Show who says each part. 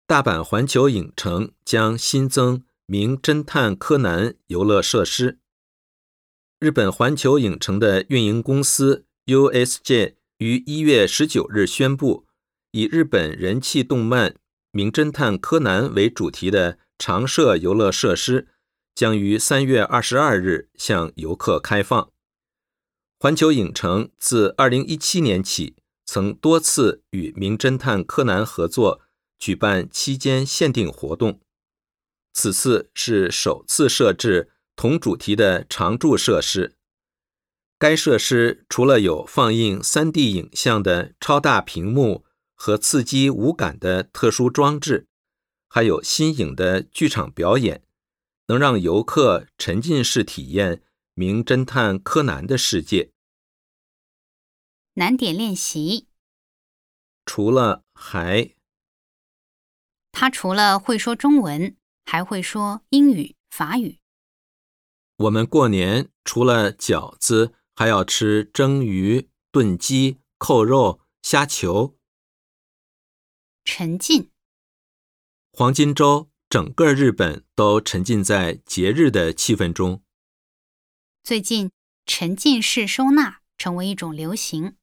Speaker 1: 大阪环球影城将新增名侦探柯南游乐设施。日本环球影城的运营公司 USJ 于1月19日宣布，以日本人气动漫名侦探柯南为主题的常设游乐设施将于3月22日向游客开放。环球影城自2017年起曾多次与名侦探柯南合作举办期间限定活动，此次是首次设置同主题的常驻设施。该设施除了有放映 3D 影像的超大屏幕和刺激无感的特殊装置，还有新颖的剧场表演，能让游客沉浸式体验名侦探柯南的世界。
Speaker 2: 难点练习。
Speaker 1: 除了
Speaker 2: 他除了会说中文，还会说英语、法语。
Speaker 1: 我们过年除了饺子，还要吃蒸鱼、炖鸡、扣肉、虾球。
Speaker 2: 沉浸。
Speaker 1: 黄金周，整个日本都沉浸在节日的气氛中。
Speaker 2: 最近，沉浸式收纳成为一种流行。